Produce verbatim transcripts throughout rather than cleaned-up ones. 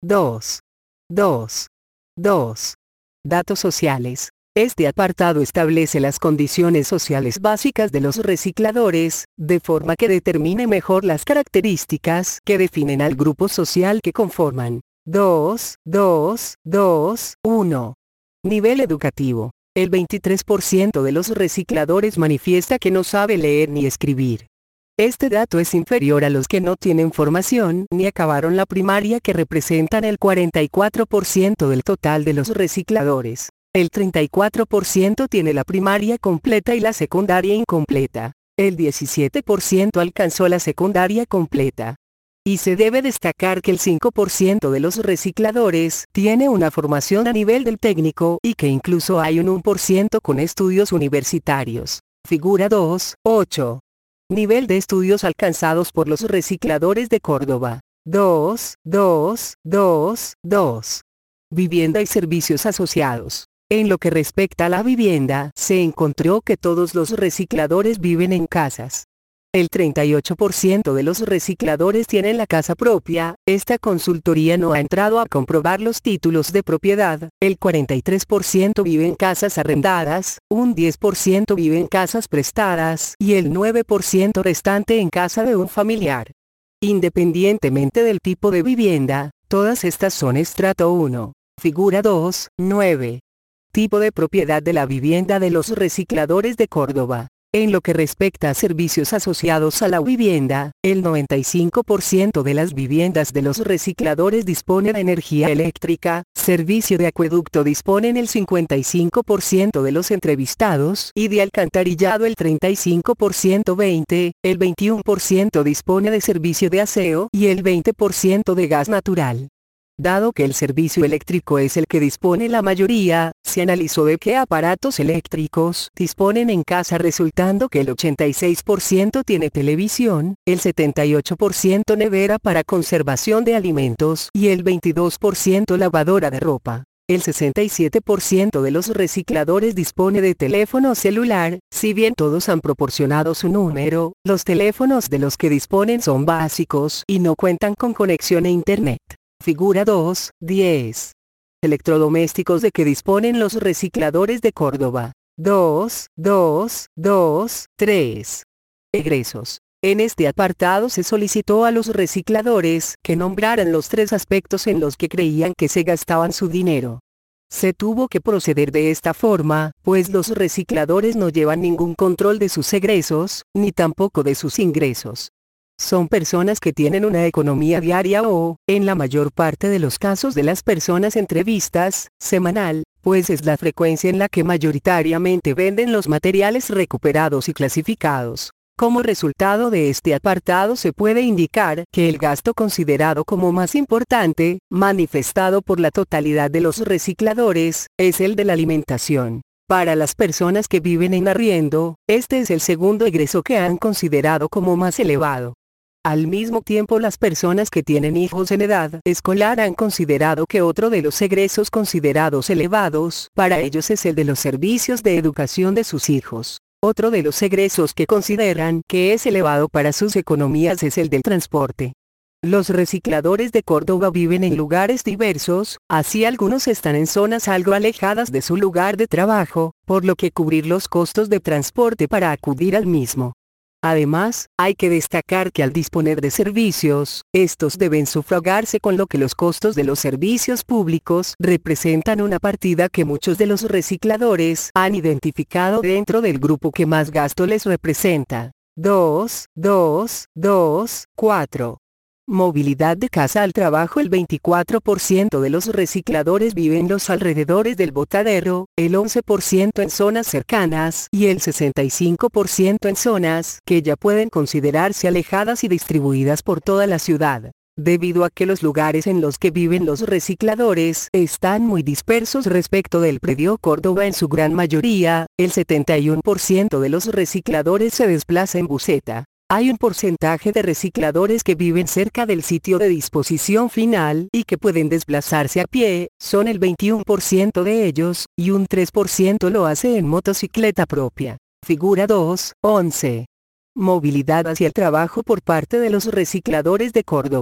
dos. dos. dos. Datos sociales. Este apartado establece las condiciones sociales básicas de los recicladores, de forma que determine mejor las características que definen al grupo social que conforman. dos, dos, dos, uno. Nivel educativo. El veintitrés por ciento de los recicladores manifiesta que no sabe leer ni escribir. Este dato es inferior a los que no tienen formación ni acabaron la primaria, que representan el cuarenta y cuatro por ciento del total de los recicladores. El treinta y cuatro por ciento tiene la primaria completa y la secundaria incompleta. El diecisiete por ciento alcanzó la secundaria completa. Y se debe destacar que el cinco por ciento de los recicladores tiene una formación a nivel del técnico y que incluso hay un uno por ciento con estudios universitarios. Figura dos, ocho. Nivel de estudios alcanzados por los recicladores de Córdoba. dos, dos, dos, dos. Vivienda y servicios asociados. En lo que respecta a la vivienda, se encontró que todos los recicladores viven en casas. El treinta y ocho por ciento de los recicladores tienen la casa propia. Esta consultoría no ha entrado a comprobar los títulos de propiedad. El cuarenta y tres por ciento vive en casas arrendadas, un diez por ciento vive en casas prestadas y el nueve por ciento restante en casa de un familiar. Independientemente del tipo de vivienda, todas estas son estrato uno. Figura dos, nueve. Tipo de propiedad de la vivienda de los recicladores de Córdoba. En lo que respecta a servicios asociados a la vivienda, el noventa y cinco por ciento de las viviendas de los recicladores dispone de energía eléctrica, servicio de acueducto disponen el cincuenta y cinco por ciento de los entrevistados y de alcantarillado el treinta y cinco por ciento veinte, el veintiuno por ciento dispone de servicio de aseo y el veinte por ciento de gas natural. Dado que el servicio eléctrico es el que dispone la mayoría, se analizó de qué aparatos eléctricos disponen en casa, resultando que el ochenta y seis por ciento tiene televisión, el setenta y ocho por ciento nevera para conservación de alimentos y el veintidós por ciento lavadora de ropa. El sesenta y siete por ciento de los recicladores dispone de teléfono celular. Si bien todos han proporcionado su número, los teléfonos de los que disponen son básicos y no cuentan con conexión a internet. Figura dos, diez. Electrodomésticos de que disponen los recicladores de Córdoba. dos, dos, dos, tres. Egresos. En este apartado se solicitó a los recicladores que nombraran los tres aspectos en los que creían que se gastaban su dinero. Se tuvo que proceder de esta forma, pues los recicladores no llevan ningún control de sus egresos, ni tampoco de sus ingresos. Son personas que tienen una economía diaria o, en la mayor parte de los casos de las personas entrevistas, semanal, pues es la frecuencia en la que mayoritariamente venden los materiales recuperados y clasificados. Como resultado de este apartado se puede indicar que el gasto considerado como más importante, manifestado por la totalidad de los recicladores, es el de la alimentación. Para las personas que viven en arriendo, este es el segundo egreso que han considerado como más elevado. Al mismo tiempo, las personas que tienen hijos en edad escolar han considerado que otro de los egresos considerados elevados para ellos es el de los servicios de educación de sus hijos. Otro de los egresos que consideran que es elevado para sus economías es el del transporte. Los recicladores de Córdoba viven en lugares diversos, así algunos están en zonas algo alejadas de su lugar de trabajo, por lo que cubrir los costos de transporte para acudir al mismo. Además, hay que destacar que al disponer de servicios, estos deben sufragarse, con lo que los costos de los servicios públicos representan una partida que muchos de los recicladores han identificado dentro del grupo que más gasto les representa. dos, dos, dos, cuatro. Movilidad de casa al trabajo. El veinticuatro por ciento de los recicladores vive en los alrededores del botadero, el once por ciento en zonas cercanas y el sesenta y cinco por ciento en zonas que ya pueden considerarse alejadas y distribuidas por toda la ciudad. Debido a que los lugares en los que viven los recicladores están muy dispersos respecto del predio Córdoba, en su gran mayoría, el setenta y uno por ciento de los recicladores se desplaza en buseta. Hay un porcentaje de recicladores que viven cerca del sitio de disposición final y que pueden desplazarse a pie, son el veintiuno por ciento de ellos, y un tres por ciento lo hace en motocicleta propia. Figura dos, once. Movilidad hacia el trabajo por parte de los recicladores de Córdoba.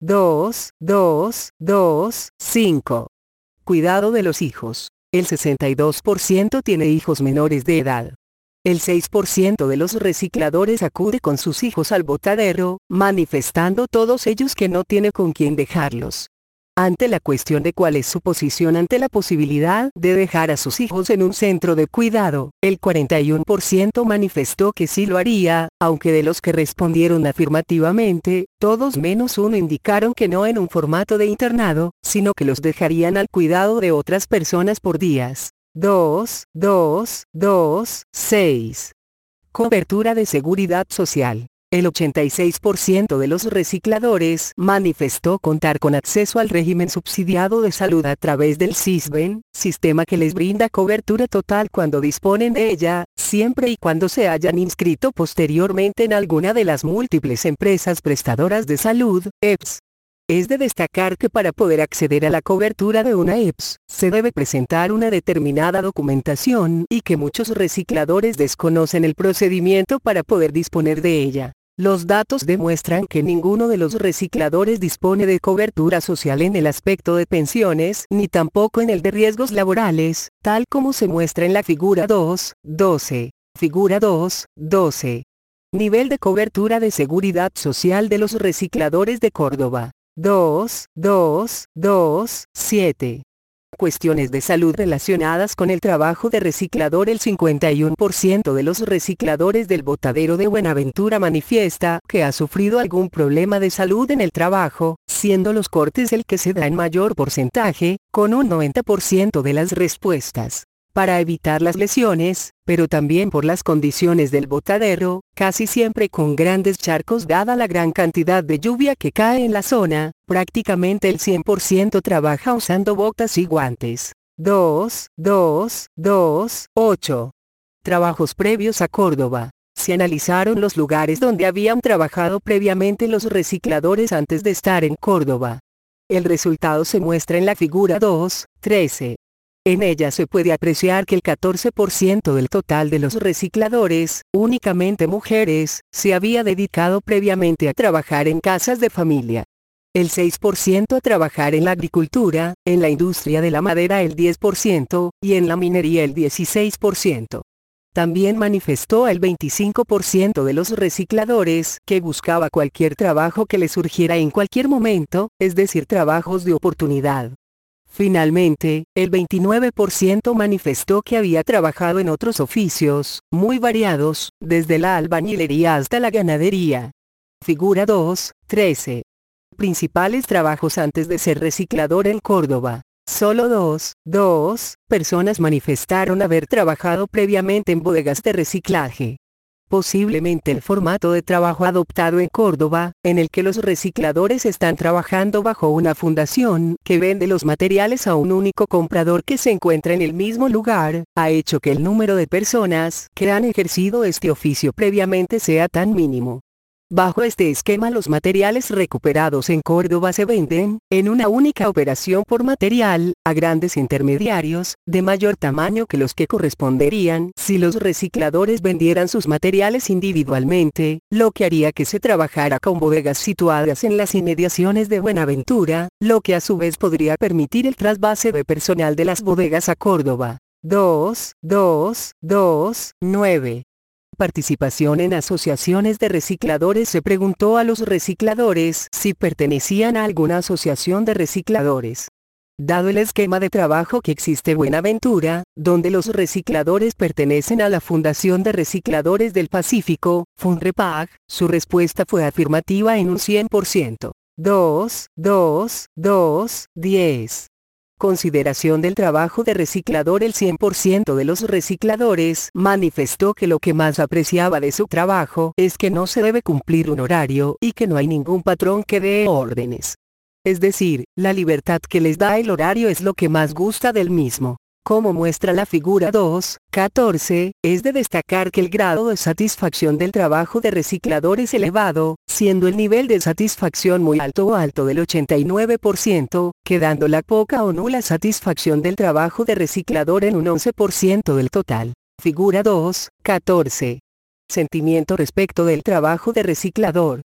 dos, dos, dos, cinco. Cuidado de los hijos. El sesenta y dos por ciento tiene hijos menores de edad. El seis por ciento de los recicladores acude con sus hijos al botadero, manifestando todos ellos que no tiene con quién dejarlos. Ante la cuestión de cuál es su posición ante la posibilidad de dejar a sus hijos en un centro de cuidado, el cuarenta y uno por ciento manifestó que sí lo haría, aunque de los que respondieron afirmativamente, todos menos uno indicaron que no en un formato de internado, sino que los dejarían al cuidado de otras personas por días. dos, dos, dos, seis. Cobertura de seguridad social. El ochenta y seis por ciento de los recicladores manifestó contar con acceso al régimen subsidiado de salud a través del SISBEN, sistema que les brinda cobertura total cuando disponen de ella, siempre y cuando se hayan inscrito posteriormente en alguna de las múltiples empresas prestadoras de salud, E P S. Es de destacar que para poder acceder a la cobertura de una E P S, se debe presentar una determinada documentación y que muchos recicladores desconocen el procedimiento para poder disponer de ella. Los datos demuestran que ninguno de los recicladores dispone de cobertura social en el aspecto de pensiones ni tampoco en el de riesgos laborales, tal como se muestra en la figura dos, doce. Figura dos, doce. Nivel de cobertura de seguridad social de los recicladores de Córdoba. dos, dos, dos, siete. Cuestiones de salud relacionadas con el trabajo de reciclador. El cincuenta y uno por ciento de los recicladores del botadero de Buenaventura manifiesta que ha sufrido algún problema de salud en el trabajo, siendo los cortes el que se da en mayor porcentaje, con un noventa por ciento de las respuestas. Para evitar las lesiones, pero también por las condiciones del botadero, casi siempre con grandes charcos dada la gran cantidad de lluvia que cae en la zona, prácticamente el cien por ciento trabaja usando botas y guantes. dos, dos, dos, ocho. Trabajos previos a Córdoba. Se analizaron los lugares donde habían trabajado previamente los recicladores antes de estar en Córdoba. El resultado se muestra en la figura dos, trece. En ella se puede apreciar que el catorce por ciento del total de los recicladores, únicamente mujeres, se había dedicado previamente a trabajar en casas de familia. El seis por ciento a trabajar en la agricultura, en la industria de la madera el diez por ciento, y en la minería el dieciséis por ciento. También manifestó el veinticinco por ciento de los recicladores que buscaba cualquier trabajo que le surgiera en cualquier momento, es decir, trabajos de oportunidad. Finalmente, el veintinueve por ciento manifestó que había trabajado en otros oficios, muy variados, desde la albañilería hasta la ganadería. Figura dos, trece. Principales trabajos antes de ser reciclador en Córdoba. Solo dos, dos, personas manifestaron haber trabajado previamente en bodegas de reciclaje. Posiblemente el formato de trabajo adoptado en Córdoba, en el que los recicladores están trabajando bajo una fundación que vende los materiales a un único comprador que se encuentra en el mismo lugar, ha hecho que el número de personas que han ejercido este oficio previamente sea tan mínimo. Bajo este esquema los materiales recuperados en Córdoba se venden, en una única operación por material, a grandes intermediarios, de mayor tamaño que los que corresponderían si los recicladores vendieran sus materiales individualmente, lo que haría que se trabajara con bodegas situadas en las inmediaciones de Buenaventura, lo que a su vez podría permitir el trasvase de personal de las bodegas a Córdoba. dos, dos, dos, nueve. Participación en asociaciones de recicladores. Se preguntó a los recicladores si pertenecían a alguna asociación de recicladores. Dado el esquema de trabajo que existe en Buenaventura, donde los recicladores pertenecen a la Fundación de Recicladores del Pacífico, FUNREPAG, su respuesta fue afirmativa en un cien por ciento. dos, dos, dos, diez. Consideración del trabajo de reciclador. El cien por ciento de los recicladores manifestó que lo que más apreciaba de su trabajo es que no se debe cumplir un horario y que no hay ningún patrón que dé órdenes. Es decir, la libertad que les da el horario es lo que más gusta del mismo. Como muestra la figura dos, catorce, es de destacar que el grado de satisfacción del trabajo de reciclador es elevado, siendo el nivel de satisfacción muy alto o alto del ochenta y nueve por ciento, quedando la poca o nula satisfacción del trabajo de reciclador en un once por ciento del total. Figura dos, catorce. Sentimiento respecto del trabajo de reciclador.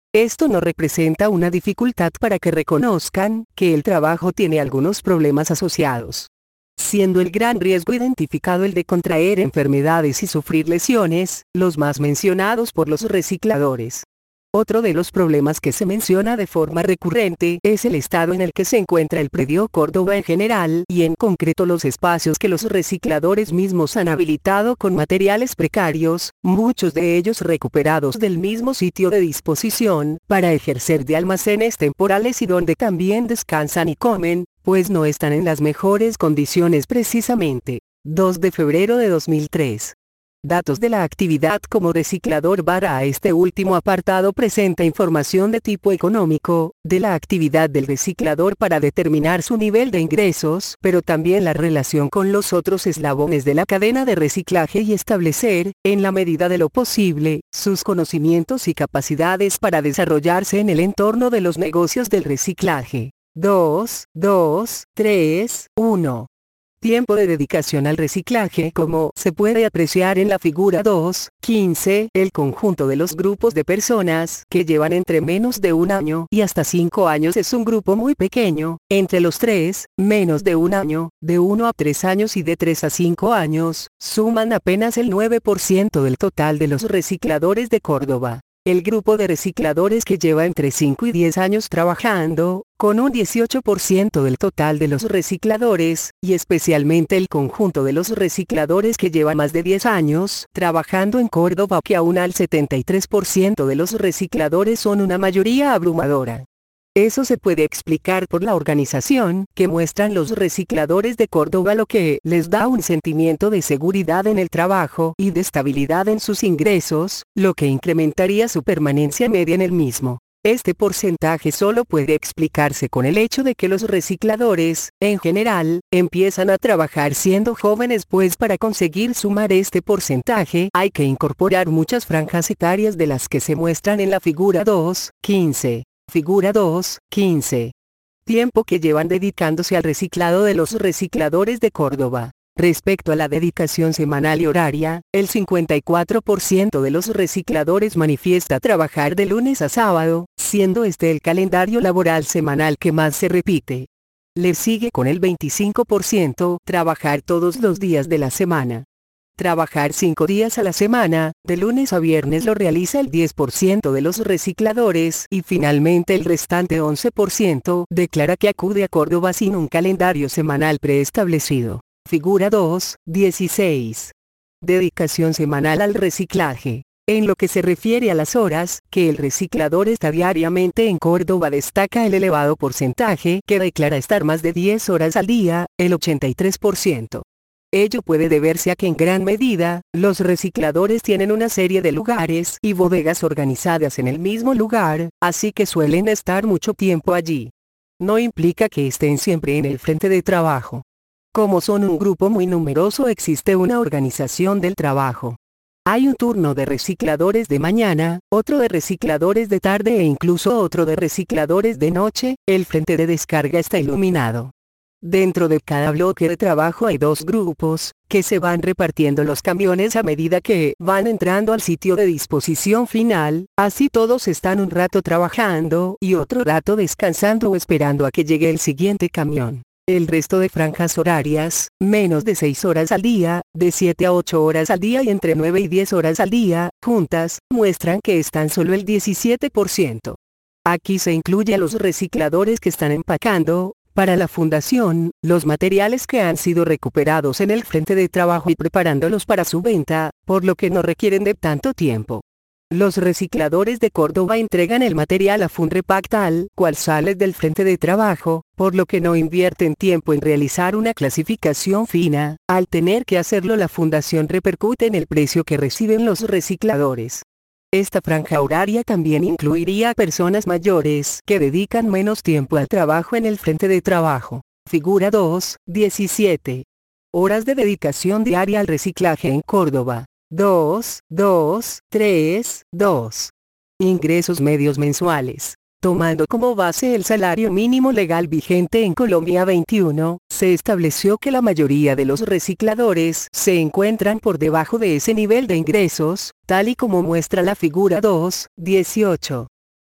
Esto no representa una dificultad para que reconozcan que el trabajo tiene algunos problemas asociados, siendo el gran riesgo identificado el de contraer enfermedades y sufrir lesiones, los más mencionados por los recicladores. Otro de los problemas que se menciona de forma recurrente es el estado en el que se encuentra el predio Córdoba en general y en concreto los espacios que los recicladores mismos han habilitado con materiales precarios, muchos de ellos recuperados del mismo sitio de disposición, para ejercer de almacenes temporales y donde también descansan y comen, pues no están en las mejores condiciones precisamente. dos de febrero de dos mil tres. Datos de la actividad como reciclador barra este último apartado presenta información de tipo económico, de la actividad del reciclador para determinar su nivel de ingresos, pero también la relación con los otros eslabones de la cadena de reciclaje y establecer, en la medida de lo posible, sus conocimientos y capacidades para desarrollarse en el entorno de los negocios del reciclaje. dos, dos, tres, uno. Tiempo de dedicación al reciclaje. Como se puede apreciar en la figura dos, quince, el conjunto de los grupos de personas que llevan entre menos de un año y hasta cinco años es un grupo muy pequeño. Entre los tres, menos de un año, de uno a tres años y de tres a cinco años, suman apenas el nueve por ciento del total de los recicladores de Córdoba. El grupo de recicladores que lleva entre cinco y diez años trabajando, con un dieciocho por ciento del total de los recicladores, y especialmente el conjunto de los recicladores que llevan más de diez años trabajando en Córdoba, que aún al setenta y tres por ciento de los recicladores son una mayoría abrumadora. Eso se puede explicar por la organización que muestran los recicladores de Córdoba, lo que les da un sentimiento de seguridad en el trabajo y de estabilidad en sus ingresos, lo que incrementaría su permanencia media en el mismo. Este porcentaje solo puede explicarse con el hecho de que los recicladores, en general, empiezan a trabajar siendo jóvenes, pues para conseguir sumar este porcentaje hay que incorporar muchas franjas etarias de las que se muestran en la figura dos, quince. Figura dos, quince. Tiempo que llevan dedicándose al reciclado de los recicladores de Córdoba. Respecto a la dedicación semanal y horaria, el cincuenta y cuatro por ciento de los recicladores manifiesta trabajar de lunes a sábado, siendo este el calendario laboral semanal que más se repite. Le sigue con el veinticinco por ciento trabajar todos los días de la semana. Trabajar cinco días a la semana, de lunes a viernes, lo realiza el diez por ciento de los recicladores y finalmente el restante once por ciento declara que acude a Córdoba sin un calendario semanal preestablecido. Figura dos, dieciséis. Dedicación semanal al reciclaje. En lo que se refiere a las horas que el reciclador está diariamente en Córdoba, destaca el elevado porcentaje que declara estar más de diez horas al día, el ochenta y tres por ciento. Ello puede deberse a que en gran medida, los recicladores tienen una serie de lugares y bodegas organizadas en el mismo lugar, así que suelen estar mucho tiempo allí. No implica que estén siempre en el frente de trabajo. Como son un grupo muy numeroso, existe una organización del trabajo. Hay un turno de recicladores de mañana, otro de recicladores de tarde e incluso otro de recicladores de noche. El frente de descarga está iluminado. Dentro de cada bloque de trabajo hay dos grupos, que se van repartiendo los camiones a medida que van entrando al sitio de disposición final, así todos están un rato trabajando y otro rato descansando o esperando a que llegue el siguiente camión. El resto de franjas horarias, menos de seis horas al día, de siete a ocho horas al día y entre nueve y diez horas al día, juntas, muestran que están solo el diecisiete por ciento. Aquí se incluye a los recicladores que están empacando, para la fundación, los materiales que han sido recuperados en el frente de trabajo y preparándolos para su venta, por lo que no requieren de tanto tiempo. Los recicladores de Córdoba entregan el material a Funrepack tal cual sale del frente de trabajo, por lo que no invierten tiempo en realizar una clasificación fina. Al tener que hacerlo, la fundación repercute en el precio que reciben los recicladores. Esta franja horaria también incluiría a personas mayores que dedican menos tiempo al trabajo en el frente de trabajo. Figura dos, diecisiete. Horas de dedicación diaria al reciclaje en Córdoba. dos, dos, tres, dos. Ingresos medios mensuales. Tomando como base el salario mínimo legal vigente en Colombia veintiuno, se estableció que la mayoría de los recicladores se encuentran por debajo de ese nivel de ingresos, tal y como muestra la figura dos, dieciocho.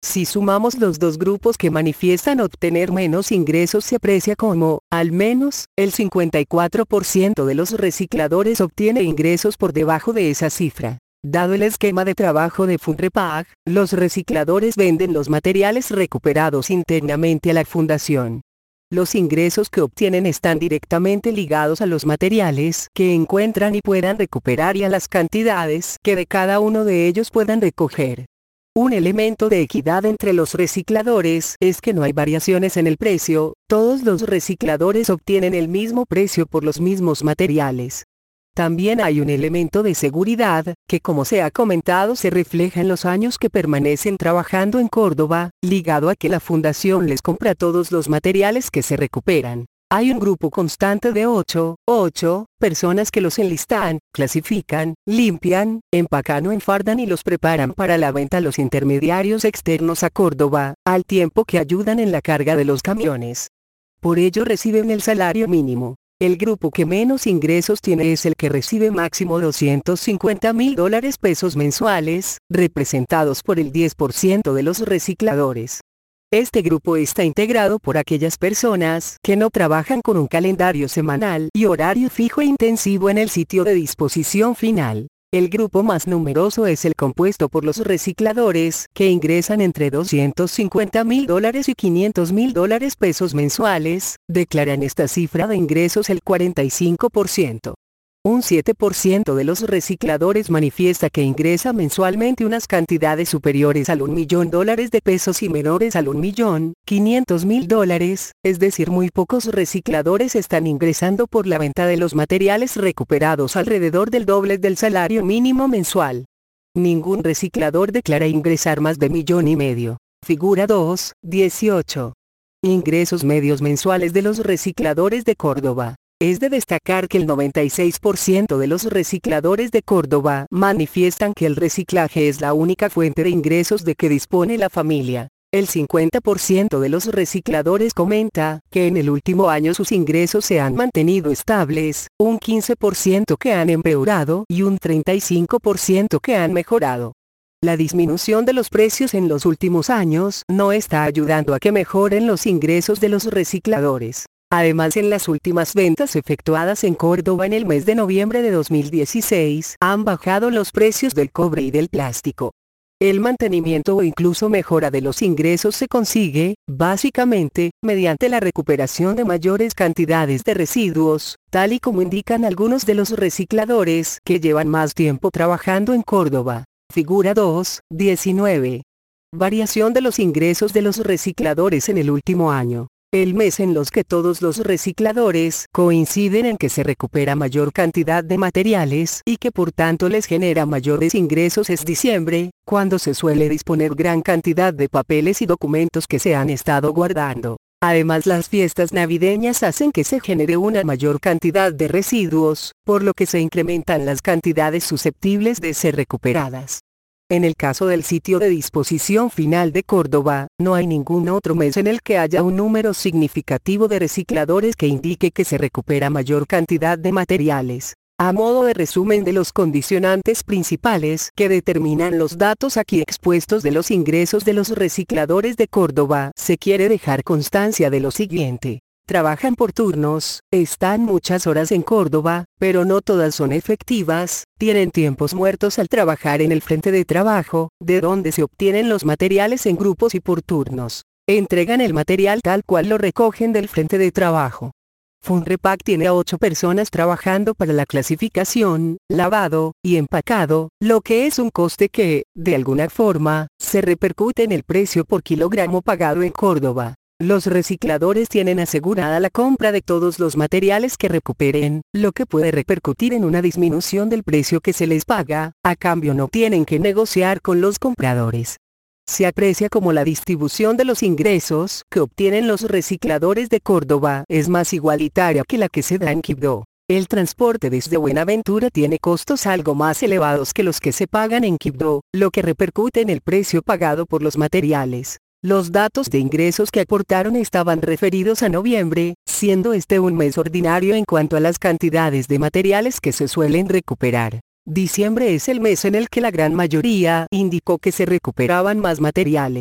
Si sumamos los dos grupos que manifiestan obtener menos ingresos, se aprecia como, al menos, el cincuenta y cuatro por ciento de los recicladores obtiene ingresos por debajo de esa cifra. Dado el esquema de trabajo de Funrepag, los recicladores venden los materiales recuperados internamente a la fundación. Los ingresos que obtienen están directamente ligados a los materiales que encuentran y puedan recuperar y a las cantidades que de cada uno de ellos puedan recoger. Un elemento de equidad entre los recicladores es que no hay variaciones en el precio, todos los recicladores obtienen el mismo precio por los mismos materiales. También hay un elemento de seguridad, que como se ha comentado se refleja en los años que permanecen trabajando en Córdoba, ligado a que la fundación les compra todos los materiales que se recuperan. Hay un grupo constante de ocho, ocho, personas que los enlistan, clasifican, limpian, empacan o enfardan y los preparan para la venta a los intermediarios externos a Córdoba, al tiempo que ayudan en la carga de los camiones. Por ello reciben el salario mínimo. El grupo que menos ingresos tiene es el que recibe máximo doscientos cincuenta mil dólares pesos mensuales, representados por el diez por ciento de los recicladores. Este grupo está integrado por aquellas personas que no trabajan con un calendario semanal y horario fijo e intensivo en el sitio de disposición final. El grupo más numeroso es el compuesto por los recicladores que ingresan entre doscientos cincuenta mil dólares y quinientos mil dólares pesos mensuales, declaran esta cifra de ingresos el cuarenta y cinco por ciento. Un siete por ciento de los recicladores manifiesta que ingresa mensualmente unas cantidades superiores al un millón dólares de pesos y menores al un millón quinientos mil dólares, es decir, muy pocos recicladores están ingresando por la venta de los materiales recuperados alrededor del doble del salario mínimo mensual. Ningún reciclador declara ingresar más de millón y medio. Figura dos, dieciocho. Ingresos medios mensuales de los recicladores de Córdoba. Es de destacar que el noventa y seis por ciento de los recicladores de Córdoba manifiestan que el reciclaje es la única fuente de ingresos de que dispone la familia. El cincuenta por ciento de los recicladores comenta que en el último año sus ingresos se han mantenido estables, un quince por ciento que han empeorado y un treinta y cinco por ciento que han mejorado. La disminución de los precios en los últimos años no está ayudando a que mejoren los ingresos de los recicladores. Además, en las últimas ventas efectuadas en Córdoba en el mes de noviembre de dos mil dieciséis, han bajado los precios del cobre y del plástico. El mantenimiento o incluso mejora de los ingresos se consigue, básicamente, mediante la recuperación de mayores cantidades de residuos, tal y como indican algunos de los recicladores que llevan más tiempo trabajando en Córdoba. Figura dos, diecinueve. Variación de los ingresos de los recicladores en el último año. El mes en los que todos los recicladores coinciden en que se recupera mayor cantidad de materiales y que por tanto les genera mayores ingresos es diciembre, cuando se suele disponer gran cantidad de papeles y documentos que se han estado guardando. Además, las fiestas navideñas hacen que se genere una mayor cantidad de residuos, por lo que se incrementan las cantidades susceptibles de ser recuperadas. En el caso del sitio de disposición final de Córdoba, no hay ningún otro mes en el que haya un número significativo de recicladores que indique que se recupera mayor cantidad de materiales. A modo de resumen de los condicionantes principales que determinan los datos aquí expuestos de los ingresos de los recicladores de Córdoba, se quiere dejar constancia de lo siguiente. Trabajan por turnos, están muchas horas en Córdoba, pero no todas son efectivas, tienen tiempos muertos al trabajar en el frente de trabajo, de donde se obtienen los materiales en grupos y por turnos. Entregan el material tal cual lo recogen del frente de trabajo. Funrepag tiene a ocho personas trabajando para la clasificación, lavado y empacado, lo que es un coste que, de alguna forma, se repercute en el precio por kilogramo pagado en Córdoba. Los recicladores tienen asegurada la compra de todos los materiales que recuperen, lo que puede repercutir en una disminución del precio que se les paga, a cambio no tienen que negociar con los compradores. Se aprecia como la distribución de los ingresos que obtienen los recicladores de Córdoba es más igualitaria que la que se da en Quibdó. El transporte desde Buenaventura tiene costos algo más elevados que los que se pagan en Quibdó, lo que repercute en el precio pagado por los materiales. Los datos de ingresos que aportaron estaban referidos a noviembre, siendo este un mes ordinario en cuanto a las cantidades de materiales que se suelen recuperar. Diciembre es el mes en el que la gran mayoría indicó que se recuperaban más materiales.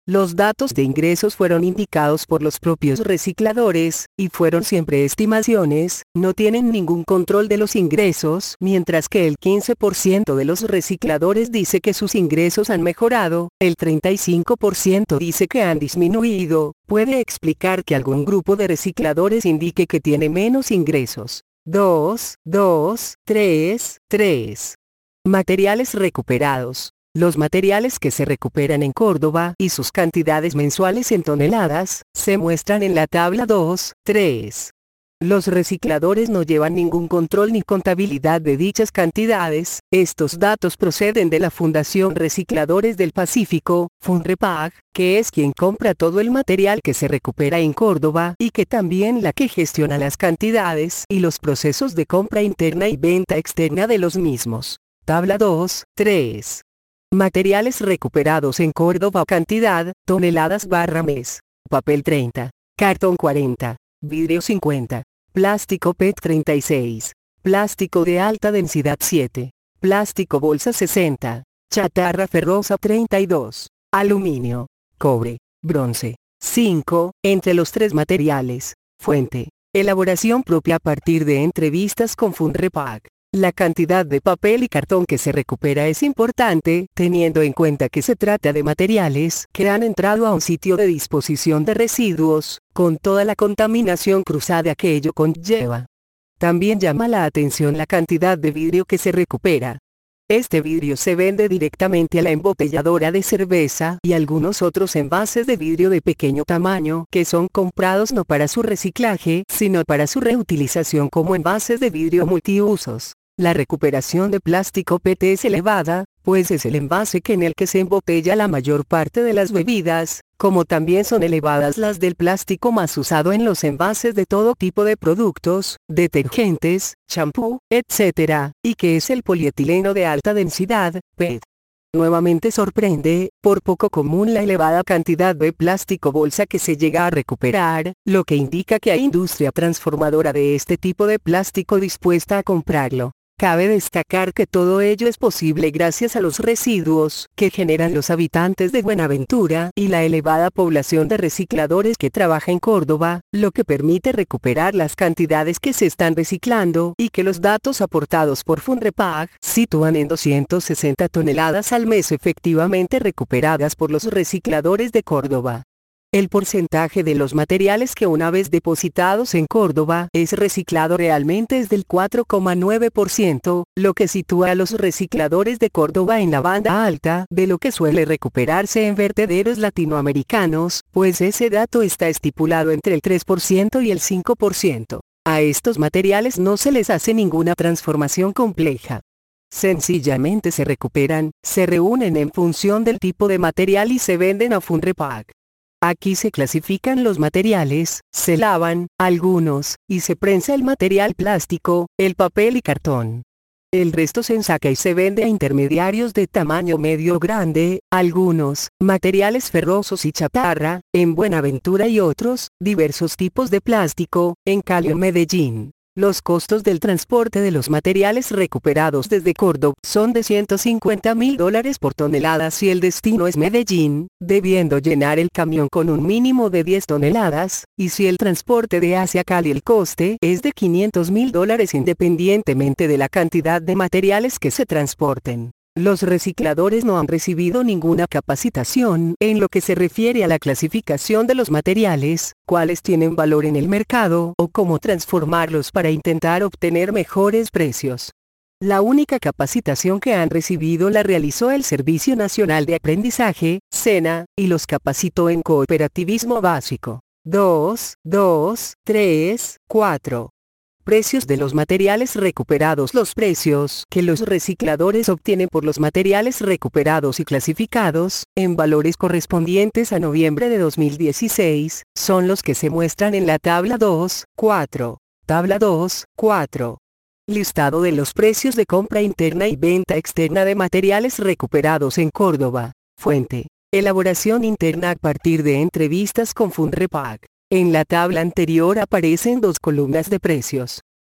Los datos de ingresos fueron indicados por los propios recicladores, y fueron siempre estimaciones, no tienen ningún control de los ingresos, mientras que el quince por ciento de los recicladores dice que sus ingresos han mejorado, el treinta y cinco por ciento dice que han disminuido. Puede explicar que algún grupo de recicladores indique que tiene menos ingresos. dos, dos, tres, tres. Materiales recuperados. Los materiales que se recuperan en Córdoba y sus cantidades mensuales en toneladas, se muestran en la tabla dos, tres. Los recicladores no llevan ningún control ni contabilidad de dichas cantidades. Estos datos proceden de la Fundación Recicladores del Pacífico, Funrepag, que es quien compra todo el material que se recupera en Córdoba y que también la que gestiona las cantidades y los procesos de compra interna y venta externa de los mismos. Tabla dos, tres. Materiales recuperados en Córdoba. Cantidad, toneladas barra mes. Papel treinta. Cartón cuarenta. Vidrio cincuenta. Plástico P E T treinta y seis. Plástico de alta densidad siete. Plástico bolsa sesenta. Chatarra ferrosa treinta y dos. Aluminio. Cobre. Bronce. cinco. Entre los tres materiales. Fuente. Elaboración propia a partir de entrevistas con Funrepag. La cantidad de papel y cartón que se recupera es importante, teniendo en cuenta que se trata de materiales que han entrado a un sitio de disposición de residuos, con toda la contaminación cruzada que ello conlleva. También llama la atención la cantidad de vidrio que se recupera. Este vidrio se vende directamente a la embotelladora de cerveza y algunos otros envases de vidrio de pequeño tamaño que son comprados no para su reciclaje, sino para su reutilización como envases de vidrio multiusos. La recuperación de plástico P E T es elevada, pues es el envase que en el que se embotella la mayor parte de las bebidas, como también son elevadas las del plástico más usado en los envases de todo tipo de productos, detergentes, champú, etcétera, y que es el polietileno de alta densidad, P E T. Nuevamente sorprende, por poco común la elevada cantidad de plástico bolsa que se llega a recuperar, lo que indica que hay industria transformadora de este tipo de plástico dispuesta a comprarlo. Cabe destacar que todo ello es posible gracias a los residuos que generan los habitantes de Buenaventura y la elevada población de recicladores que trabaja en Córdoba, lo que permite recuperar las cantidades que se están reciclando y que los datos aportados por Funrepag sitúan en doscientas sesenta toneladas al mes efectivamente recuperadas por los recicladores de Córdoba. El porcentaje de los materiales que una vez depositados en Córdoba es reciclado realmente es del cuatro coma nueve por ciento, lo que sitúa a los recicladores de Córdoba en la banda alta de lo que suele recuperarse en vertederos latinoamericanos, pues ese dato está estipulado entre el tres por ciento y el cinco por ciento. A estos materiales no se les hace ninguna transformación compleja. Sencillamente se recuperan, se reúnen en función del tipo de material y se venden a Funrepag. Aquí se clasifican los materiales, se lavan, algunos, y se prensa el material plástico, el papel y cartón. El resto se ensaca y se vende a intermediarios de tamaño medio grande, algunos, materiales ferrosos y chatarra, en Buenaventura y otros, diversos tipos de plástico, en Cali o Medellín. Los costos del transporte de los materiales recuperados desde Córdoba son de ciento cincuenta mil dólares por tonelada si el destino es Medellín, debiendo llenar el camión con un mínimo de diez toneladas, y si el transporte de hacia Cali el coste es de quinientos mil dólares independientemente de la cantidad de materiales que se transporten. Los recicladores no han recibido ninguna capacitación en lo que se refiere a la clasificación de los materiales, cuáles tienen valor en el mercado o cómo transformarlos para intentar obtener mejores precios. La única capacitación que han recibido la realizó el Servicio Nacional de Aprendizaje, SENA, y los capacitó en cooperativismo básico. dos, dos, tres, cuatro. Precios de los materiales recuperados. Los precios que los recicladores obtienen por los materiales recuperados y clasificados, en valores correspondientes a noviembre de dos mil dieciséis, son los que se muestran en la tabla dos, cuatro. Tabla dos, cuatro. Listado de los precios de compra interna y venta externa de materiales recuperados en Córdoba. Fuente. Elaboración interna a partir de entrevistas con Funrepag. En la tabla anterior aparecen dos columnas de precios.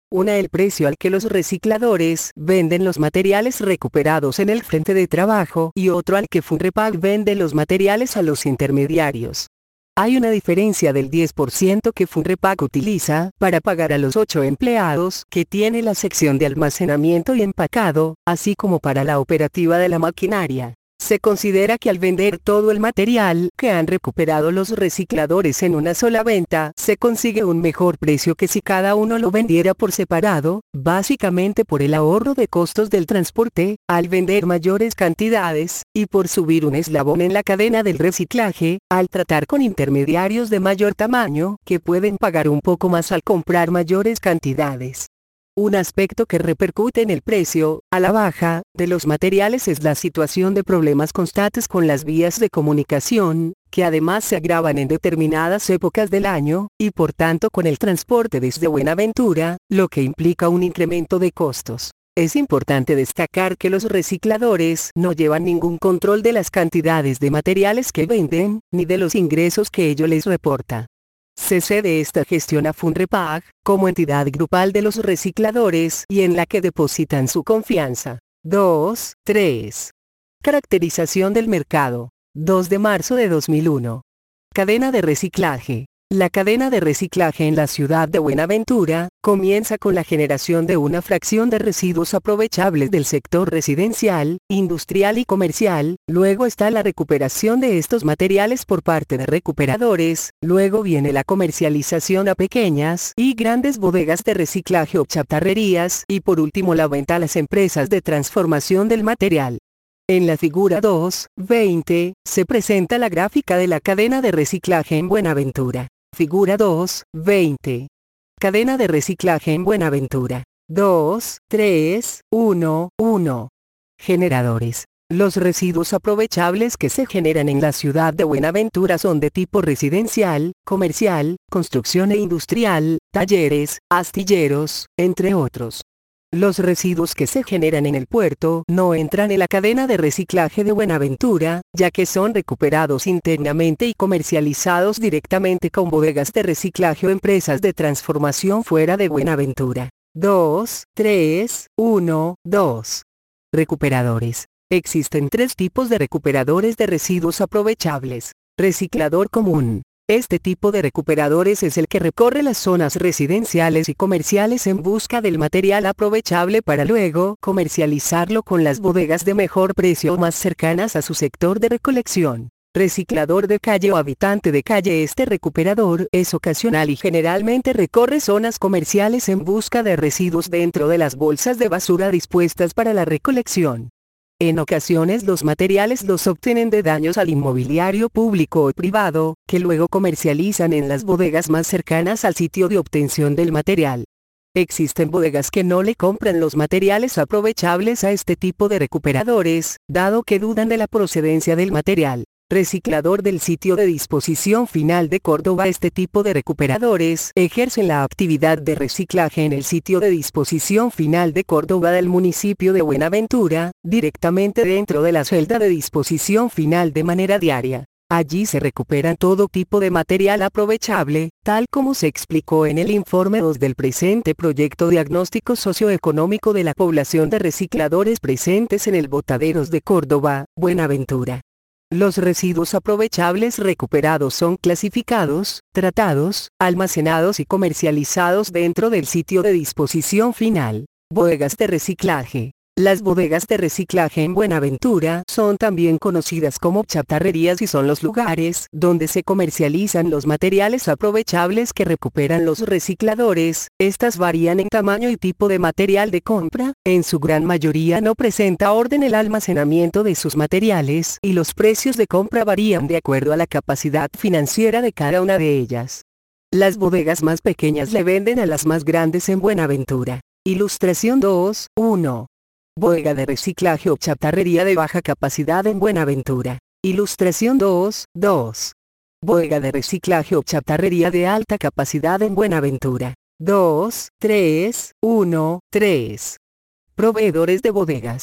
Una el precio al que los recicladores venden los materiales recuperados en el frente de trabajo y otro al que Funrepag vende los materiales a los intermediarios. Hay una diferencia del diez por ciento que Funrepag utiliza para pagar a los ocho empleados que tiene la sección de almacenamiento y empacado, así como para la operativa de la maquinaria. Se considera que al vender todo el material que han recuperado los recicladores en una sola venta, se consigue un mejor precio que si cada uno lo vendiera por separado, básicamente por el ahorro de costos del transporte, al vender mayores cantidades, y por subir un eslabón en la cadena del reciclaje, al tratar con intermediarios de mayor tamaño, que pueden pagar un poco más al comprar mayores cantidades. Un aspecto que repercute en el precio, a la baja, de los materiales es la situación de problemas constantes con las vías de comunicación, que además se agravan en determinadas épocas del año, y por tanto con el transporte desde Buenaventura, lo que implica un incremento de costos. Es importante destacar que los recicladores no llevan ningún control de las cantidades de materiales que venden, ni de los ingresos que ello les reporta. Se cede esta gestión a Funrepag, como entidad grupal de los recicladores y en la que depositan su confianza. dos. tres. Caracterización del mercado. dos de marzo de dos mil uno. Cadena de reciclaje. La cadena de reciclaje en la ciudad de Buenaventura comienza con la generación de una fracción de residuos aprovechables del sector residencial, industrial y comercial, luego está la recuperación de estos materiales por parte de recuperadores, luego viene la comercialización a pequeñas y grandes bodegas de reciclaje o chatarrerías y por último la venta a las empresas de transformación del material. En la figura dos punto veinte, se presenta la gráfica de la cadena de reciclaje en Buenaventura. Figura dos punto veinte. Cadena de reciclaje en Buenaventura. dos, tres, uno, uno. Generadores. Los residuos aprovechables que se generan en la ciudad de Buenaventura son de tipo residencial, comercial, construcción e industrial, talleres, astilleros, entre otros. Los residuos que se generan en el puerto no entran en la cadena de reciclaje de Buenaventura, ya que son recuperados internamente y comercializados directamente con bodegas de reciclaje o empresas de transformación fuera de Buenaventura. dos, tres, uno, dos. Recuperadores. Existen tres tipos de recuperadores de residuos aprovechables. Reciclador común. Este tipo de recuperadores es el que recorre las zonas residenciales y comerciales en busca del material aprovechable para luego comercializarlo con las bodegas de mejor precio o más cercanas a su sector de recolección. Reciclador de calle o habitante de calle. Este recuperador es ocasional y generalmente recorre zonas comerciales en busca de residuos dentro de las bolsas de basura dispuestas para la recolección. En ocasiones los materiales los obtienen de daños al inmobiliario público o privado, que luego comercializan en las bodegas más cercanas al sitio de obtención del material. Existen bodegas que no le compran los materiales aprovechables a este tipo de recuperadores, dado que dudan de la procedencia del material. Reciclador del sitio de disposición final de Córdoba. Este tipo de recuperadores ejercen la actividad de reciclaje en el sitio de disposición final de Córdoba del municipio de Buenaventura, directamente dentro de la celda de disposición final de manera diaria. Allí se recuperan todo tipo de material aprovechable, tal como se explicó en el informe dos del presente proyecto diagnóstico socioeconómico de la población de recicladores presentes en el Botaderos de Córdoba, Buenaventura. Los residuos aprovechables recuperados son clasificados, tratados, almacenados y comercializados dentro del sitio de disposición final. Bodegas de reciclaje. Las bodegas de reciclaje en Buenaventura son también conocidas como chatarrerías y son los lugares donde se comercializan los materiales aprovechables que recuperan los recicladores. Estas varían en tamaño y tipo de material de compra, en su gran mayoría no presenta orden el almacenamiento de sus materiales y los precios de compra varían de acuerdo a la capacidad financiera de cada una de ellas. Las bodegas más pequeñas le venden a las más grandes en Buenaventura. Ilustración dos, uno. Bodega de reciclaje o chatarrería de baja capacidad en Buenaventura. Ilustración dos, dos. Bodega de reciclaje o chatarrería de alta capacidad en Buenaventura. dos, tres, uno, tres. Proveedores de bodegas.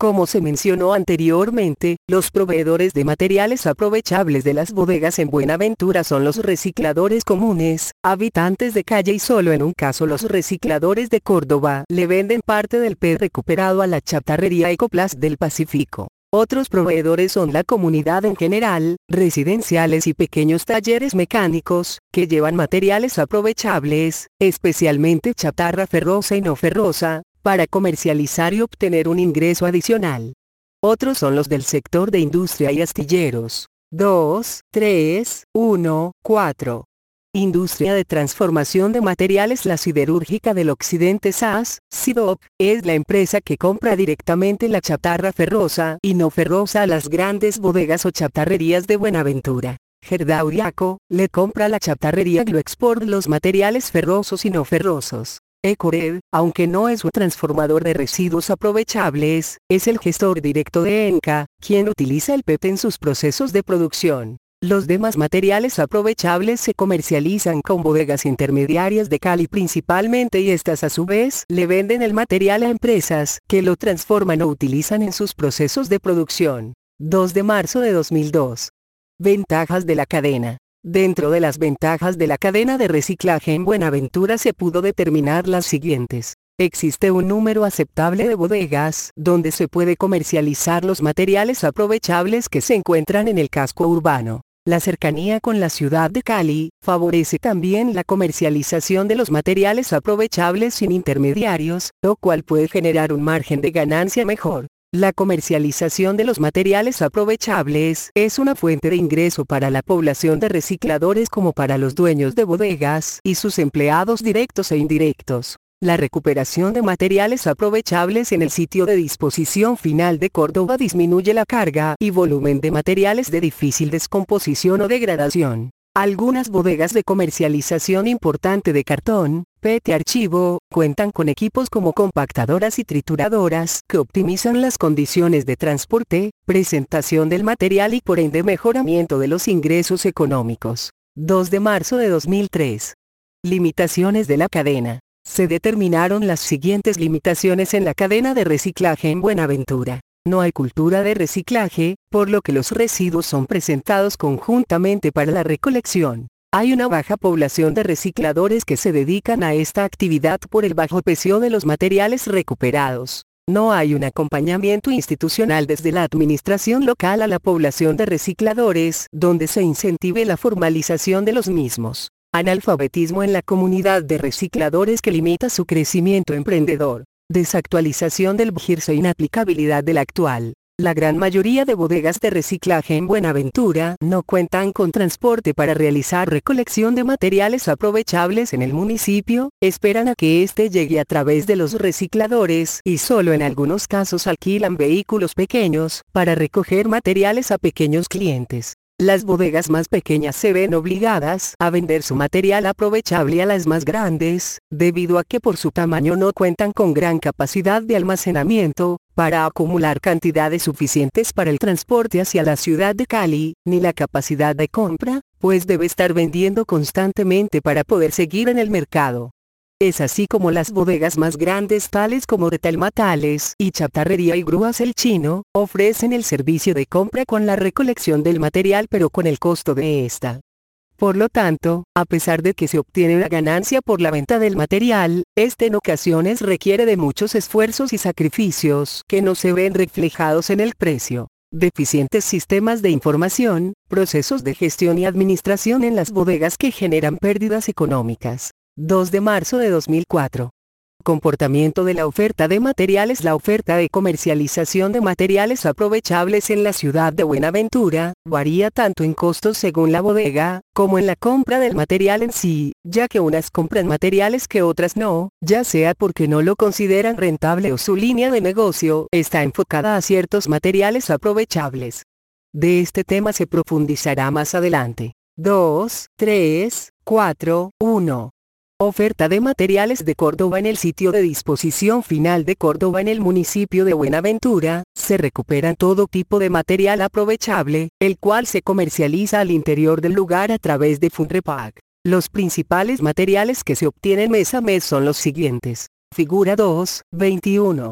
Como se mencionó anteriormente, los proveedores de materiales aprovechables de las bodegas en Buenaventura son los recicladores comunes, habitantes de calle, y solo en un caso los recicladores de Córdoba le venden parte del P E T recuperado a la chatarrería Ecoplast del Pacífico. Otros proveedores son la comunidad en general, residenciales y pequeños talleres mecánicos, que llevan materiales aprovechables, especialmente chatarra ferrosa y no ferrosa, para comercializar y obtener un ingreso adicional. Otros son los del sector de industria y astilleros. dos, tres, uno, cuatro. Industria de transformación de materiales. La Siderúrgica del Occidente S A S, SIDOC, es la empresa que compra directamente la chatarra ferrosa y no ferrosa a las grandes bodegas o chatarrerías de Buenaventura. Gerdauriaco le compra a la chatarrería Gloexport los materiales ferrosos y no ferrosos. Ecored, aunque no es un transformador de residuos aprovechables, es el gestor directo de ENCA, quien utiliza el P E T en sus procesos de producción. Los demás materiales aprovechables se comercializan con bodegas intermediarias de Cali principalmente, y estas a su vez le venden el material a empresas que lo transforman o utilizan en sus procesos de producción. dos de marzo de dos mil dos. Ventajas de la cadena. Dentro de las ventajas de la cadena de reciclaje en Buenaventura se pudo determinar las siguientes. Existe un número aceptable de bodegas donde se puede comercializar los materiales aprovechables que se encuentran en el casco urbano. La cercanía con la ciudad de Cali favorece también la comercialización de los materiales aprovechables sin intermediarios, lo cual puede generar un margen de ganancia mejor. La comercialización de los materiales aprovechables es una fuente de ingreso para la población de recicladores como para los dueños de bodegas y sus empleados directos e indirectos. La recuperación de materiales aprovechables en el sitio de disposición final de Córdoba disminuye la carga y volumen de materiales de difícil descomposición o degradación. Algunas bodegas de comercialización importante de cartón, P E T y archivo, cuentan con equipos como compactadoras y trituradoras que optimizan las condiciones de transporte, presentación del material y por ende mejoramiento de los ingresos económicos. dos de marzo de dos mil tres. Limitaciones de la cadena. Se determinaron las siguientes limitaciones en la cadena de reciclaje en Buenaventura. No hay cultura de reciclaje, por lo que los residuos son presentados conjuntamente para la recolección. Hay una baja población de recicladores que se dedican a esta actividad por el bajo precio de los materiales recuperados. No hay un acompañamiento institucional desde la administración local a la población de recicladores, donde se incentive la formalización de los mismos. Analfabetismo en la comunidad de recicladores que limita su crecimiento emprendedor. Desactualización del B G I R S e inaplicabilidad del actual. La gran mayoría de bodegas de reciclaje en Buenaventura no cuentan con transporte para realizar recolección de materiales aprovechables en el municipio, esperan a que éste llegue a través de los recicladores y solo en algunos casos alquilan vehículos pequeños para recoger materiales a pequeños clientes. Las bodegas más pequeñas se ven obligadas a vender su material aprovechable a las más grandes, debido a que por su tamaño no cuentan con gran capacidad de almacenamiento, para acumular cantidades suficientes para el transporte hacia la ciudad de Cali, ni la capacidad de compra, pues debe estar vendiendo constantemente para poder seguir en el mercado. Es así como las bodegas más grandes tales como Retail Matales y Chatarrería y Grúas El Chino, ofrecen el servicio de compra con la recolección del material pero con el costo de esta. Por lo tanto, a pesar de que se obtiene una ganancia por la venta del material, este en ocasiones requiere de muchos esfuerzos y sacrificios que no se ven reflejados en el precio. Deficientes sistemas de información, procesos de gestión y administración en las bodegas que generan pérdidas económicas. dos de marzo de dos mil cuatro. Comportamiento de la oferta de materiales. La oferta de comercialización de materiales aprovechables en la ciudad de Buenaventura varía tanto en costos según la bodega, como en la compra del material en sí, ya que unas compran materiales que otras no, ya sea porque no lo consideran rentable o su línea de negocio está enfocada a ciertos materiales aprovechables. De este tema se profundizará más adelante. dos, tres, cuatro, uno. Oferta de materiales de Córdoba. En el sitio de disposición final de Córdoba en el municipio de Buenaventura, se recupera todo tipo de material aprovechable, el cual se comercializa al interior del lugar a través de Funrepac. Los principales materiales que se obtienen mes a mes son los siguientes. Figura dos, veintiuno.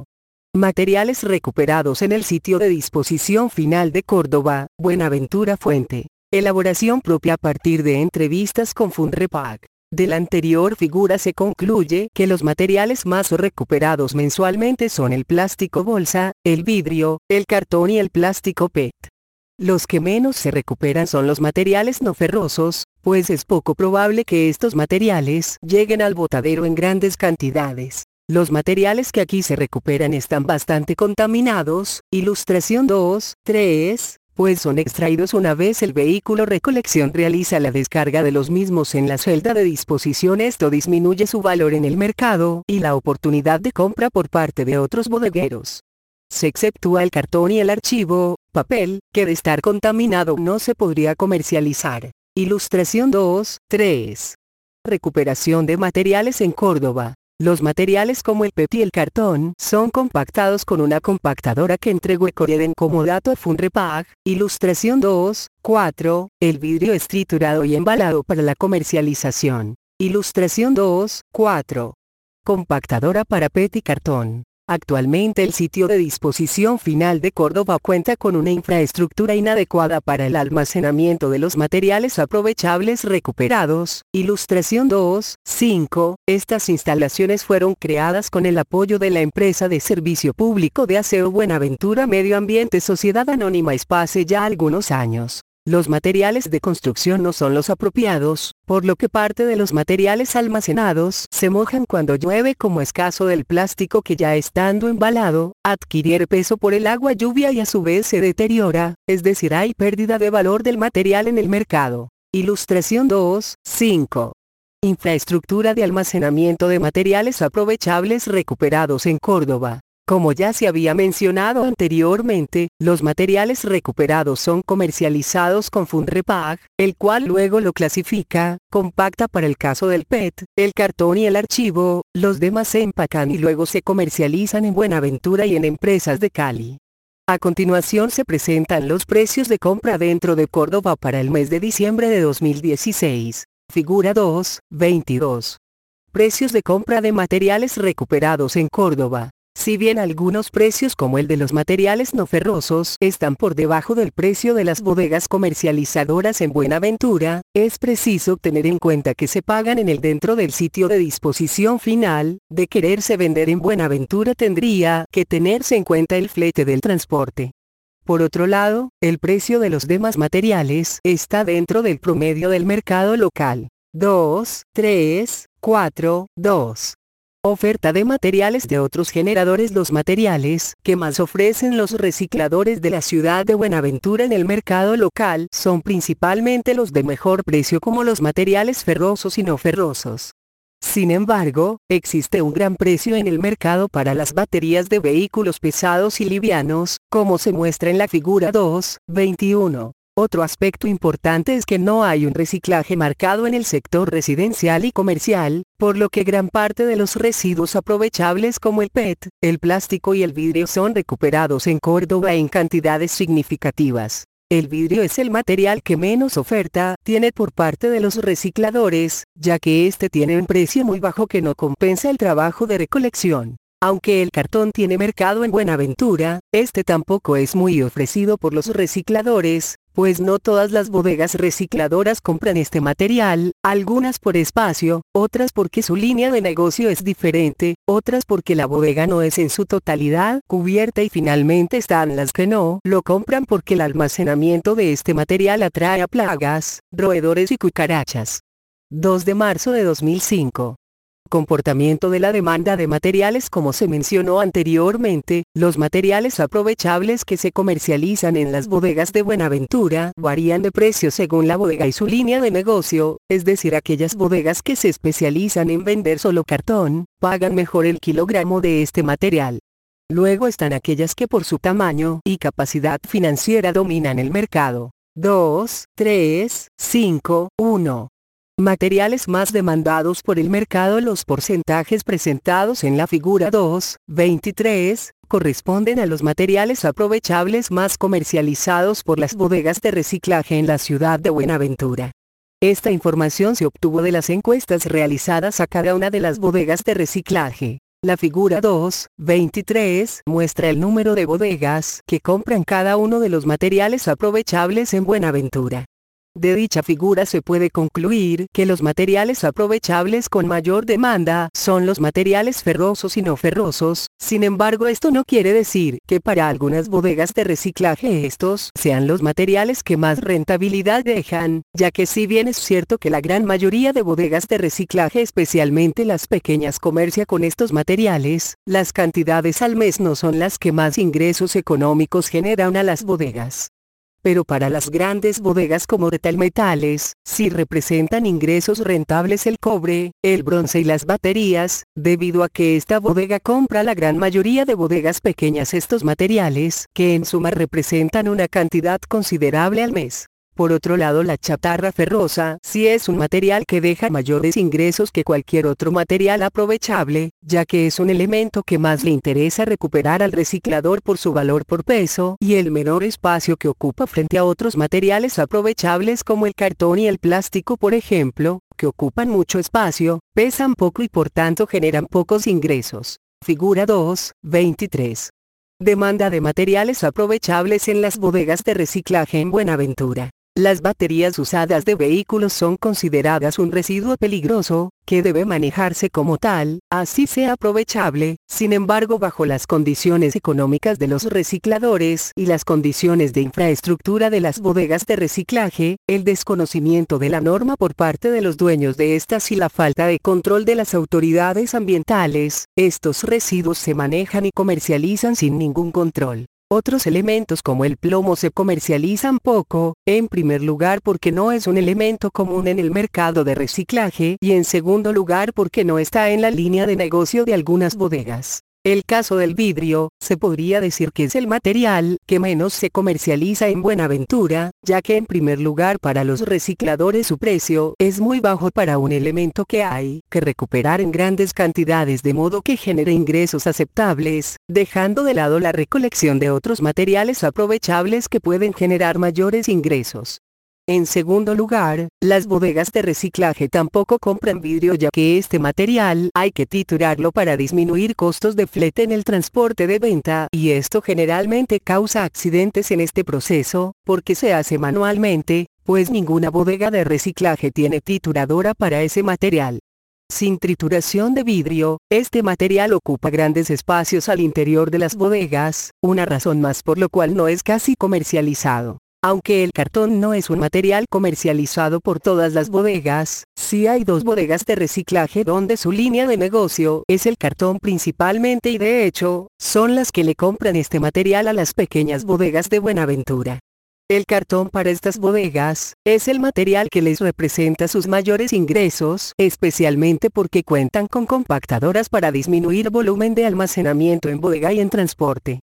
Materiales recuperados en el sitio de disposición final de Córdoba, Buenaventura Fuente. Elaboración propia a partir de entrevistas con Funrepag. De la anterior figura se concluye que los materiales más recuperados mensualmente son el plástico bolsa, el vidrio, el cartón y el plástico P E T. Los que menos se recuperan son los materiales no ferrosos, pues es poco probable que estos materiales lleguen al botadero en grandes cantidades. Los materiales que aquí se recuperan están bastante contaminados. Ilustración dos, tres, pues son extraídos una vez el vehículo recolección realiza la descarga de los mismos en la celda de disposición. Esto disminuye su valor en el mercado y la oportunidad de compra por parte de otros bodegueros. Se exceptúa el cartón y el archivo, papel, que de estar contaminado no se podría comercializar. Ilustración dos, tres. Recuperación de materiales en Córdoba. Los materiales como el P E T y el cartón son compactados con una compactadora que entregó Ecoreden como dato a Funrepag. Ilustración dos, cuatro. El vidrio es triturado y embalado para la comercialización. Ilustración dos, cuatro. Compactadora para P E T y cartón. Actualmente el sitio de disposición final de Córdoba cuenta con una infraestructura inadecuada para el almacenamiento de los materiales aprovechables recuperados. Ilustración dos, cinco. Estas instalaciones fueron creadas con el apoyo de la empresa de servicio público de aseo Buenaventura Medio Ambiente Sociedad Anónima S P A hace ya algunos años. Los materiales de construcción no son los apropiados, por lo que parte de los materiales almacenados se mojan cuando llueve, como es caso del plástico que ya estando embalado, adquiere peso por el agua lluvia y a su vez se deteriora, es decir hay pérdida de valor del material en el mercado. Ilustración dos, cinco. Infraestructura de almacenamiento de materiales aprovechables recuperados en Córdoba. Como ya se había mencionado anteriormente, los materiales recuperados son comercializados con Funrepag, el cual luego lo clasifica, compacta para el caso del P E T, el cartón y el archivo. Los demás se empacan y luego se comercializan en Buenaventura y en empresas de Cali. A continuación se presentan los precios de compra dentro de Córdoba para el mes de diciembre de dos mil dieciséis. Figura dos, veintidós. Precios de compra de materiales recuperados en Córdoba. Si bien algunos precios como el de los materiales no ferrosos están por debajo del precio de las bodegas comercializadoras en Buenaventura, es preciso tener en cuenta que se pagan en el dentro del sitio de disposición final. De quererse vender en Buenaventura tendría que tenerse en cuenta el flete del transporte. Por otro lado, el precio de los demás materiales está dentro del promedio del mercado local. dos, tres, cuatro, dos. Oferta de materiales de otros generadores. Los materiales que más ofrecen los recicladores de la ciudad de Buenaventura en el mercado local son principalmente los de mejor precio como los materiales ferrosos y no ferrosos. Sin embargo, existe un gran precio en el mercado para las baterías de vehículos pesados y livianos, como se muestra en la figura dos, veintiuno. Otro aspecto importante es que no hay un reciclaje marcado en el sector residencial y comercial, por lo que gran parte de los residuos aprovechables como el P E T, el plástico y el vidrio son recuperados en Córdoba en cantidades significativas. El vidrio es el material que menos oferta tiene por parte de los recicladores, ya que este tiene un precio muy bajo que no compensa el trabajo de recolección. Aunque el cartón tiene mercado en Buenaventura, este tampoco es muy ofrecido por los recicladores, pues no todas las bodegas recicladoras compran este material, algunas por espacio, otras porque su línea de negocio es diferente, otras porque la bodega no es en su totalidad cubierta y finalmente están las que no lo compran porque el almacenamiento de este material atrae a plagas, roedores y cucarachas. dos de marzo de dos mil cinco. Comportamiento de la demanda de materiales. Como se mencionó anteriormente, los materiales aprovechables que se comercializan en las bodegas de Buenaventura varían de precio según la bodega y su línea de negocio, es decir, aquellas bodegas que se especializan en vender solo cartón, pagan mejor el kilogramo de este material. Luego están aquellas que por su tamaño y capacidad financiera dominan el mercado. dos, tres, cinco, uno. Materiales más demandados por el mercado. Los porcentajes presentados en la figura dos, veintitrés, corresponden a los materiales aprovechables más comercializados por las bodegas de reciclaje en la ciudad de Buenaventura. Esta información se obtuvo de las encuestas realizadas a cada una de las bodegas de reciclaje. La figura dos punto veintitrés muestra el número de bodegas que compran cada uno de los materiales aprovechables en Buenaventura. De dicha figura se puede concluir que los materiales aprovechables con mayor demanda son los materiales ferrosos y no ferrosos. Sin embargo, esto no quiere decir que para algunas bodegas de reciclaje estos sean los materiales que más rentabilidad dejan, ya que si bien es cierto que la gran mayoría de bodegas de reciclaje, especialmente las pequeñas, comercia con estos materiales, las cantidades al mes no son las que más ingresos económicos generan a las bodegas. Pero para las grandes bodegas como Retail Metales, sí representan ingresos rentables el cobre, el bronce y las baterías, debido a que esta bodega compra la gran mayoría de bodegas pequeñas estos materiales, que en suma representan una cantidad considerable al mes. Por otro lado, la chatarra ferrosa sí es un material que deja mayores ingresos que cualquier otro material aprovechable, ya que es un elemento que más le interesa recuperar al reciclador por su valor por peso y el menor espacio que ocupa frente a otros materiales aprovechables como el cartón y el plástico, por ejemplo, que ocupan mucho espacio, pesan poco y por tanto generan pocos ingresos. Figura dos punto veintitrés. Demanda de materiales aprovechables en las bodegas de reciclaje en Buenaventura. Las baterías usadas de vehículos son consideradas un residuo peligroso, que debe manejarse como tal, así sea aprovechable. Sin embargo, bajo las condiciones económicas de los recicladores y las condiciones de infraestructura de las bodegas de reciclaje, el desconocimiento de la norma por parte de los dueños de estas y la falta de control de las autoridades ambientales, estos residuos se manejan y comercializan sin ningún control. Otros elementos como el plomo se comercializan poco, en primer lugar porque no es un elemento común en el mercado de reciclaje y en segundo lugar porque no está en la línea de negocio de algunas bodegas. El caso del vidrio, se podría decir que es el material que menos se comercializa en Buenaventura, ya que en primer lugar para los recicladores su precio es muy bajo para un elemento que hay que recuperar en grandes cantidades, de modo que genere ingresos aceptables, dejando de lado la recolección de otros materiales aprovechables que pueden generar mayores ingresos. En segundo lugar, las bodegas de reciclaje tampoco compran vidrio, ya que este material hay que triturarlo para disminuir costos de flete en el transporte de venta, y esto generalmente causa accidentes en este proceso, porque se hace manualmente, pues ninguna bodega de reciclaje tiene trituradora para ese material. Sin trituración de vidrio, este material ocupa grandes espacios al interior de las bodegas, una razón más por lo cual no es casi comercializado. Aunque el cartón no es un material comercializado por todas las bodegas, sí hay dos bodegas de reciclaje donde su línea de negocio es el cartón principalmente, y de hecho, son las que le compran este material a las pequeñas bodegas de Buenaventura. El cartón para estas bodegas es el material que les representa sus mayores ingresos, especialmente porque cuentan con compactadoras para disminuir volumen de almacenamiento en bodega y en transporte.